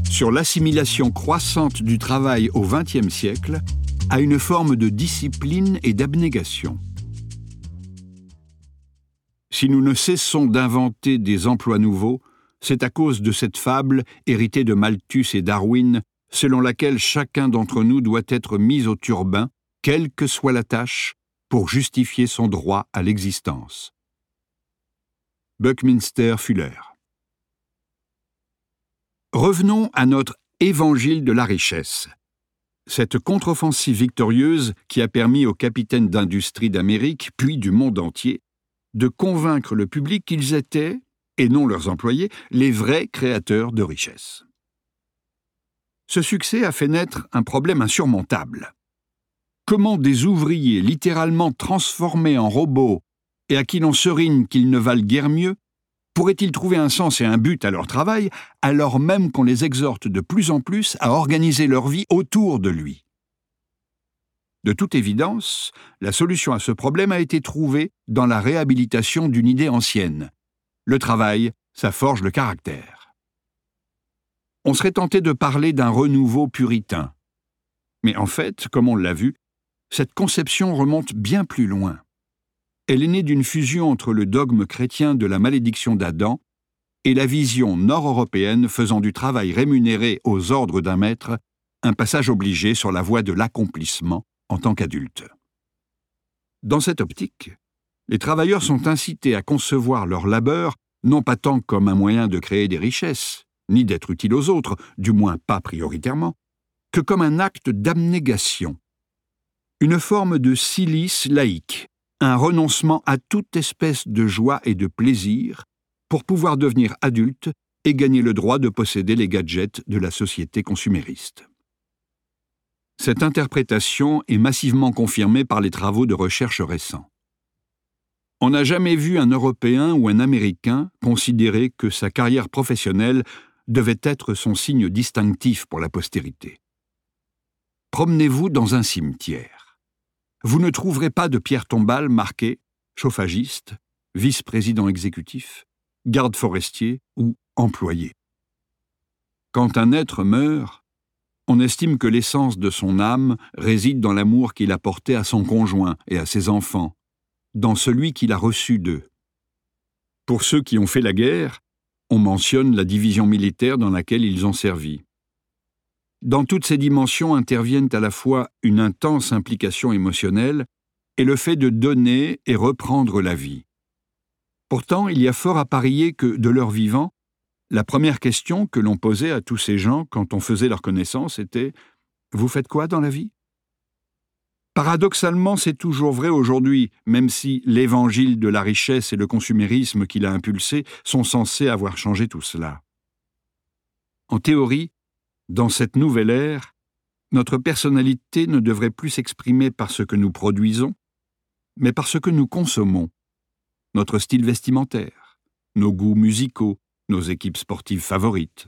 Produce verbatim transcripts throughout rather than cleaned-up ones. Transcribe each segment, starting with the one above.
sur l'assimilation croissante du travail au vingtième siècle à une forme de discipline et d'abnégation. Si nous ne cessons d'inventer des emplois nouveaux, c'est à cause de cette fable héritée de Malthus et Darwin, selon laquelle chacun d'entre nous doit être mis au turbin, quelle que soit la tâche, pour justifier son droit à l'existence. Buckminster Fuller. Revenons à notre évangile de la richesse. Cette contre-offensive victorieuse qui a permis aux capitaines d'industrie d'Amérique, puis du monde entier, de convaincre le public qu'ils étaient, et non leurs employés, les vrais créateurs de richesse. Ce succès a fait naître un problème insurmontable. Comment des ouvriers littéralement transformés en robots et à qui l'on serigne qu'ils ne valent guère mieux, pourraient-ils trouver un sens et un but à leur travail, alors même qu'on les exhorte de plus en plus à organiser leur vie autour de lui? De toute évidence, la solution à ce problème a été trouvée dans la réhabilitation d'une idée ancienne. Le travail, ça forge le caractère. On serait tenté de parler d'un renouveau puritain. Mais en fait, comme on l'a vu, cette conception remonte bien plus loin. Elle est née d'une fusion entre le dogme chrétien de la malédiction d'Adam et la vision nord-européenne faisant du travail rémunéré aux ordres d'un maître un passage obligé sur la voie de l'accomplissement en tant qu'adulte. Dans cette optique, les travailleurs sont incités à concevoir leur labeur non pas tant comme un moyen de créer des richesses, ni d'être utile aux autres, du moins pas prioritairement, que comme un acte d'abnégation, une forme de cilice laïque, un renoncement à toute espèce de joie et de plaisir pour pouvoir devenir adulte et gagner le droit de posséder les gadgets de la société consumériste. Cette interprétation est massivement confirmée par les travaux de recherche récents. On n'a jamais vu un Européen ou un Américain considérer que sa carrière professionnelle devait être son signe distinctif pour la postérité. Promenez-vous dans un cimetière. Vous ne trouverez pas de pierre tombale marquée « chauffagiste »,« vice-président exécutif »,« garde forestier » ou « employé ». Quand un être meurt, on estime que l'essence de son âme réside dans l'amour qu'il a porté à son conjoint et à ses enfants, dans celui qu'il a reçu d'eux. Pour ceux qui ont fait la guerre, on mentionne la division militaire dans laquelle ils ont servi. Dans toutes ces dimensions interviennent à la fois une intense implication émotionnelle et le fait de donner et reprendre la vie. Pourtant, il y a fort à parier que, de leur vivant, la première question que l'on posait à tous ces gens quand on faisait leur connaissance était « Vous faites quoi dans la vie ?» Paradoxalement, c'est toujours vrai aujourd'hui, même si l'évangile de la richesse et le consumérisme qu'il a impulsé sont censés avoir changé tout cela. En théorie, dans cette nouvelle ère, notre personnalité ne devrait plus s'exprimer par ce que nous produisons, mais par ce que nous consommons. Notre style vestimentaire, nos goûts musicaux, nos équipes sportives favorites.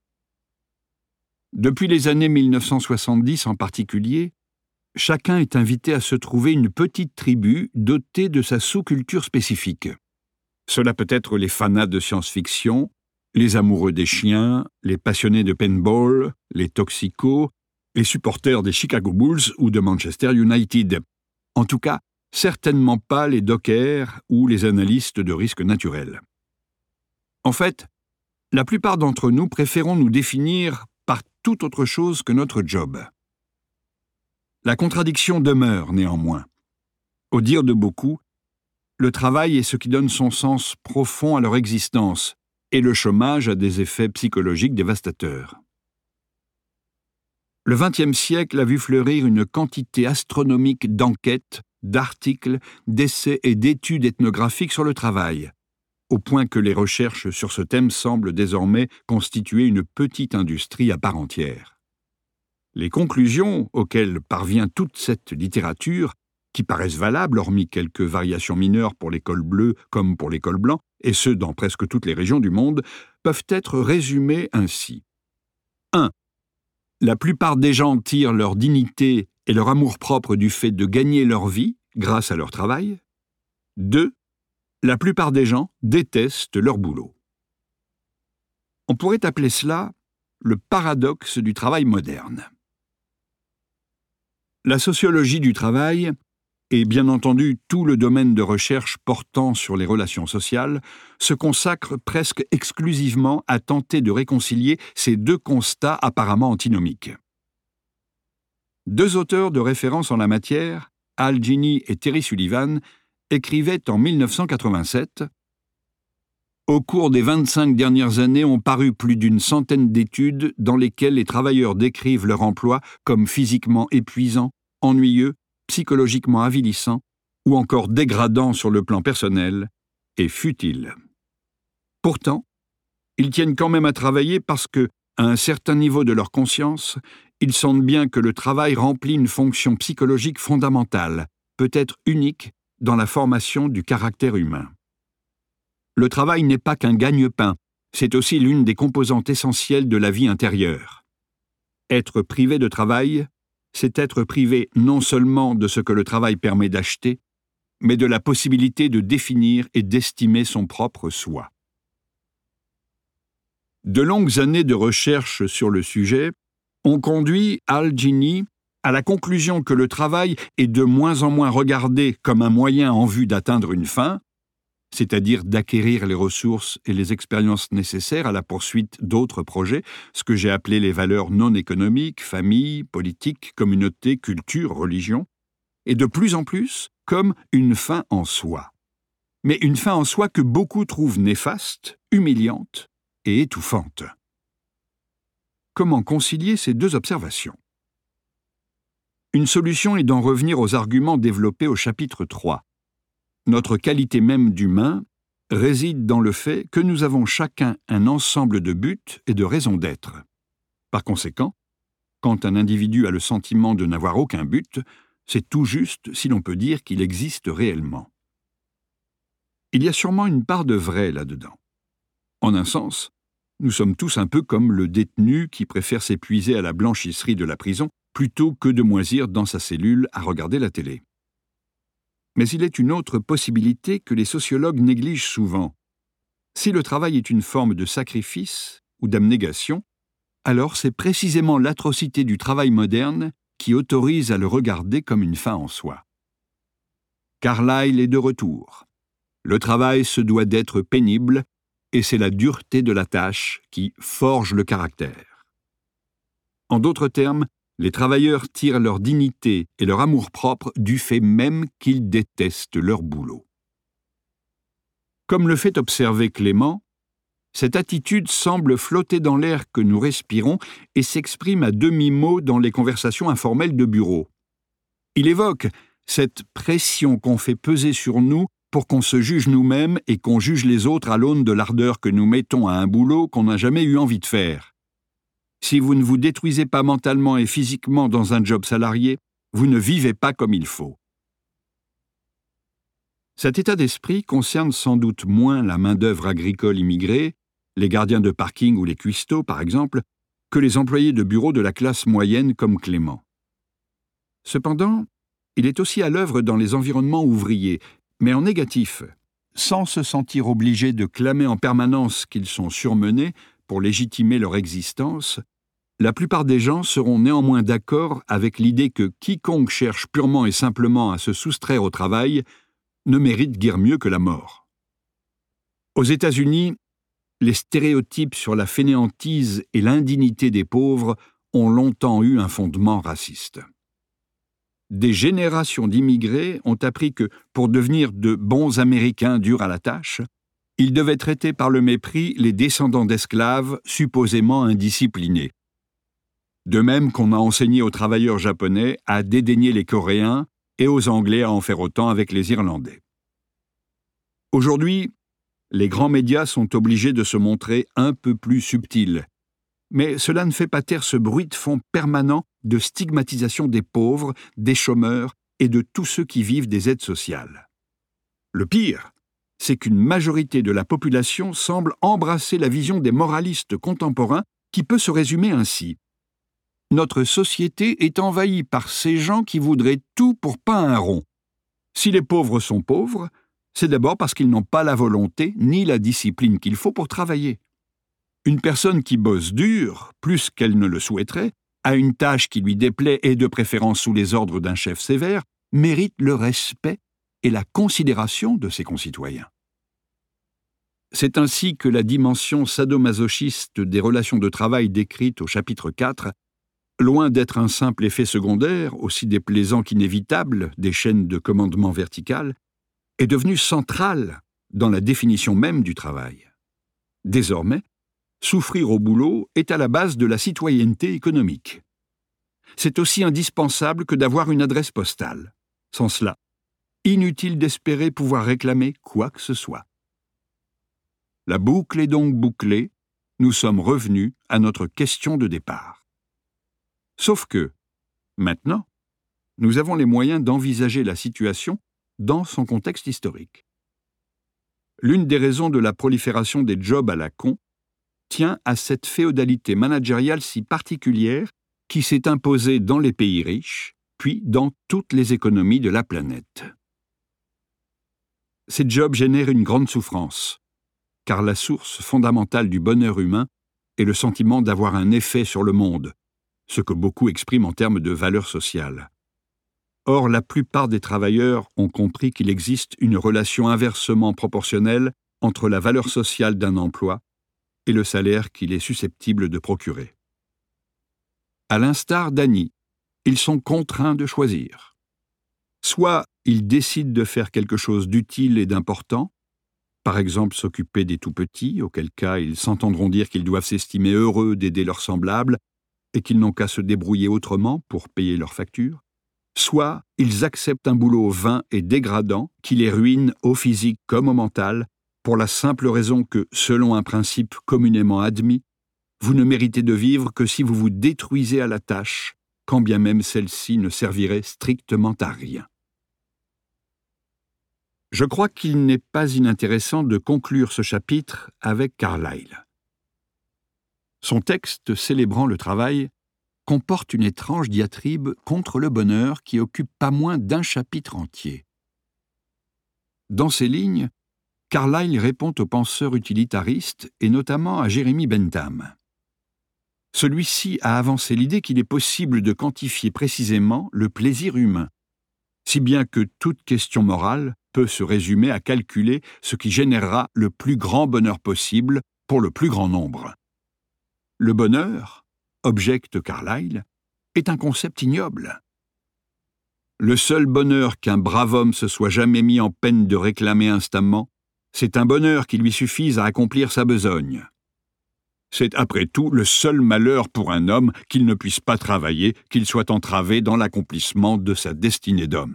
Depuis les années mille neuf cent soixante-dix en particulier, chacun est invité à se trouver une petite tribu dotée de sa sous-culture spécifique. Cela peut être les fanas de science-fiction, les amoureux des chiens, les passionnés de paintball, les toxicos, les supporters des Chicago Bulls ou de Manchester United. En tout cas, certainement pas les dockers ou les analystes de risques naturels. En fait, la plupart d'entre nous préférons nous définir par toute autre chose que notre job. La contradiction demeure néanmoins. Au dire de beaucoup, le travail est ce qui donne son sens profond à leur existence, et le chômage a des effets psychologiques dévastateurs. Le vingtième siècle a vu fleurir une quantité astronomique d'enquêtes, d'articles, d'essais et d'études ethnographiques sur le travail, au point que les recherches sur ce thème semblent désormais constituer une petite industrie à part entière. Les conclusions auxquelles parvient toute cette littérature, qui paraissent valables hormis quelques variations mineures pour les cols bleus comme pour les cols blancs, et ce dans presque toutes les régions du monde, peuvent être résumées ainsi. un. La plupart des gens tirent leur dignité et leur amour-propre du fait de gagner leur vie grâce à leur travail. deux. La plupart des gens détestent leur boulot. On pourrait appeler cela le paradoxe du travail moderne. La sociologie du travail, et bien entendu tout le domaine de recherche portant sur les relations sociales, se consacre presque exclusivement à tenter de réconcilier ces deux constats apparemment antinomiques. Deux auteurs de référence en la matière, Hal Gini et Terry Sullivan, écrivaient en mille neuf cent quatre-vingt-sept « Au cours des vingt-cinq dernières années ont paru plus d'une centaine d'études dans lesquelles les travailleurs décrivent leur emploi comme physiquement épuisant, ennuyeux, psychologiquement avilissant ou encore dégradant sur le plan personnel et futile. Pourtant, ils tiennent quand même à travailler parce que, à un certain niveau de leur conscience, ils sentent bien que le travail remplit une fonction psychologique fondamentale, peut-être unique, dans la formation du caractère humain. Le travail n'est pas qu'un gagne-pain, c'est aussi l'une des composantes essentielles de la vie intérieure. Être privé de travail, c'est être privé non seulement de ce que le travail permet d'acheter, mais de la possibilité de définir et d'estimer son propre soi. De longues années de recherche sur le sujet ont conduit Hal Gini à la conclusion que le travail est de moins en moins regardé comme un moyen en vue d'atteindre une fin, c'est-à-dire d'acquérir les ressources et les expériences nécessaires à la poursuite d'autres projets, ce que j'ai appelé les valeurs non économiques, famille, politique, communauté, culture, religion, et de plus en plus comme une fin en soi. Mais une fin en soi que beaucoup trouvent néfaste, humiliante et étouffante. Comment concilier ces deux observations ? Une solution est d'en revenir aux arguments développés au chapitre trois. Notre qualité même d'humain réside dans le fait que nous avons chacun un ensemble de buts et de raisons d'être. Par conséquent, quand un individu a le sentiment de n'avoir aucun but, c'est tout juste si l'on peut dire qu'il existe réellement. Il y a sûrement une part de vrai là-dedans. En un sens, nous sommes tous un peu comme le détenu qui préfère s'épuiser à la blanchisserie de la prison plutôt que de moisir dans sa cellule à regarder la télé. Mais il est une autre possibilité que les sociologues négligent souvent. Si le travail est une forme de sacrifice ou d'abnégation, alors c'est précisément l'atrocité du travail moderne qui autorise à le regarder comme une fin en soi. Carlyle est de retour. Le travail se doit d'être pénible, et c'est la dureté de la tâche qui forge le caractère. En d'autres termes, les travailleurs tirent leur dignité et leur amour-propre du fait même qu'ils détestent leur boulot. Comme le fait observer Clément, cette attitude semble flotter dans l'air que nous respirons et s'exprime à demi-mot dans les conversations informelles de bureau. Il évoque cette pression qu'on fait peser sur nous pour qu'on se juge nous-mêmes et qu'on juge les autres à l'aune de l'ardeur que nous mettons à un boulot qu'on n'a jamais eu envie de faire. Si vous ne vous détruisez pas mentalement et physiquement dans un job salarié, vous ne vivez pas comme il faut. Cet état d'esprit concerne sans doute moins la main-d'œuvre agricole immigrée, les gardiens de parking ou les cuistots, par exemple, que les employés de bureau de la classe moyenne comme Clément. Cependant, il est aussi à l'œuvre dans les environnements ouvriers, mais en négatif, sans se sentir obligés de clamer en permanence qu'ils sont surmenés pour légitimer leur existence, la plupart des gens seront néanmoins d'accord avec l'idée que quiconque cherche purement et simplement à se soustraire au travail ne mérite guère mieux que la mort. Aux États-Unis, les stéréotypes sur la fainéantise et l'indignité des pauvres ont longtemps eu un fondement raciste. Des générations d'immigrés ont appris que, pour devenir de bons Américains durs à la tâche, ils devaient traiter par le mépris les descendants d'esclaves supposément indisciplinés. De même qu'on a enseigné aux travailleurs japonais à dédaigner les Coréens et aux Anglais à en faire autant avec les Irlandais. Aujourd'hui, les grands médias sont obligés de se montrer un peu plus subtils, mais cela ne fait pas taire ce bruit de fond permanent de stigmatisation des pauvres, des chômeurs et de tous ceux qui vivent des aides sociales. Le pire, c'est qu'une majorité de la population semble embrasser la vision des moralistes contemporains qui peut se résumer ainsi. Notre société est envahie par ces gens qui voudraient tout pour pas un rond. Si les pauvres sont pauvres, c'est d'abord parce qu'ils n'ont pas la volonté ni la discipline qu'il faut pour travailler. Une personne qui bosse dur, plus qu'elle ne le souhaiterait, a une tâche qui lui déplaît et de préférence sous les ordres d'un chef sévère, mérite le respect et la considération de ses concitoyens. C'est ainsi que la dimension sadomasochiste des relations de travail décrite au chapitre quatre, loin d'être un simple effet secondaire, aussi déplaisant qu'inévitable, des chaînes de commandement verticales, est devenue centrale dans la définition même du travail. Désormais, souffrir au boulot est à la base de la citoyenneté économique. C'est aussi indispensable que d'avoir une adresse postale. Sans cela, inutile d'espérer pouvoir réclamer quoi que ce soit. La boucle est donc bouclée, nous sommes revenus à notre question de départ. Sauf que, maintenant, nous avons les moyens d'envisager la situation dans son contexte historique. L'une des raisons de la prolifération des jobs à la con tient à cette féodalité managériale si particulière qui s'est imposée dans les pays riches, puis dans toutes les économies de la planète. Ces jobs génèrent une grande souffrance, car la source fondamentale du bonheur humain est le sentiment d'avoir un effet sur le monde, ce que beaucoup expriment en termes de valeur sociale. Or, la plupart des travailleurs ont compris qu'il existe une relation inversement proportionnelle entre la valeur sociale d'un emploi et le salaire qu'il est susceptible de procurer. À l'instar d'Annie, ils sont contraints de choisir. Soit ils décident de faire quelque chose d'utile et d'important, par exemple s'occuper des tout-petits, auquel cas ils s'entendront dire qu'ils doivent s'estimer heureux d'aider leurs semblables et qu'ils n'ont qu'à se débrouiller autrement pour payer leurs factures, soit ils acceptent un boulot vain et dégradant qui les ruine au physique comme au mental, pour la simple raison que, selon un principe communément admis, vous ne méritez de vivre que si vous vous détruisez à la tâche, quand bien même celle-ci ne servirait strictement à rien. Je crois qu'il n'est pas inintéressant de conclure ce chapitre avec Carlyle. Son texte célébrant le travail comporte une étrange diatribe contre le bonheur qui occupe pas moins d'un chapitre entier. Dans ces lignes, Carlyle répond aux penseurs utilitaristes et notamment à Jeremy Bentham. Celui-ci a avancé l'idée qu'il est possible de quantifier précisément le plaisir humain, si bien que toute question morale peut se résumer à calculer ce qui générera le plus grand bonheur possible pour le plus grand nombre. Le bonheur, objecte Carlyle, est un concept ignoble. Le seul bonheur qu'un brave homme se soit jamais mis en peine de réclamer instamment, c'est un bonheur qui lui suffise à accomplir sa besogne. C'est après tout le seul malheur pour un homme qu'il ne puisse pas travailler, qu'il soit entravé dans l'accomplissement de sa destinée d'homme.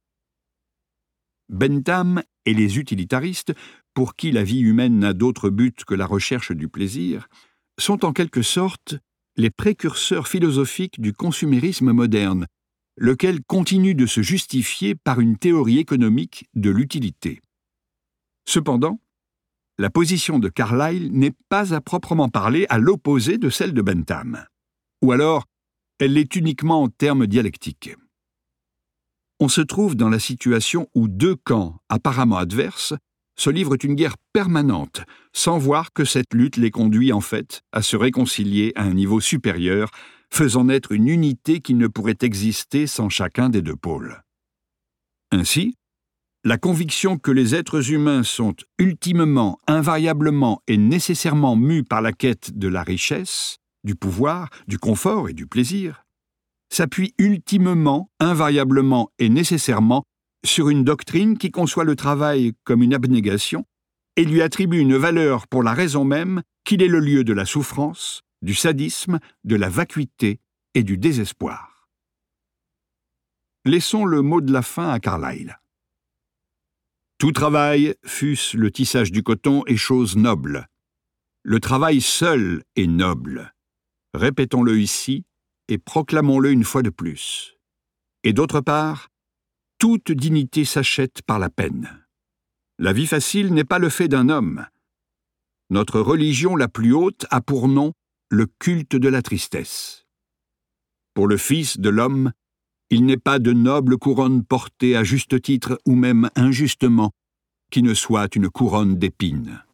Bentham et les utilitaristes, pour qui la vie humaine n'a d'autre but que la recherche du plaisir, sont en quelque sorte les précurseurs philosophiques du consumérisme moderne, lequel continue de se justifier par une théorie économique de l'utilité. Cependant, la position de Carlyle n'est pas à proprement parler à l'opposé de celle de Bentham. Ou alors, elle l'est uniquement en termes dialectiques. On se trouve dans la situation où deux camps apparemment adverses se livrent une guerre permanente, sans voir que cette lutte les conduit en fait à se réconcilier à un niveau supérieur, faisant naître une unité qui ne pourrait exister sans chacun des deux pôles. Ainsi, la conviction que les êtres humains sont ultimement, invariablement et nécessairement mus par la quête de la richesse, du pouvoir, du confort et du plaisir, s'appuie ultimement, invariablement et nécessairement sur une doctrine qui conçoit le travail comme une abnégation et lui attribue une valeur pour la raison même qu'il est le lieu de la souffrance, du sadisme, de la vacuité et du désespoir. Laissons le mot de la fin à Carlyle. Tout travail, fût-ce le tissage du coton, est chose noble. Le travail seul est noble. Répétons-le ici et proclamons-le une fois de plus. Et d'autre part, toute dignité s'achète par la peine. La vie facile n'est pas le fait d'un homme. Notre religion la plus haute a pour nom le culte de la tristesse. Pour le Fils de l'homme, il n'est pas de noble couronne portée à juste titre ou même injustement qui ne soit une couronne d'épines.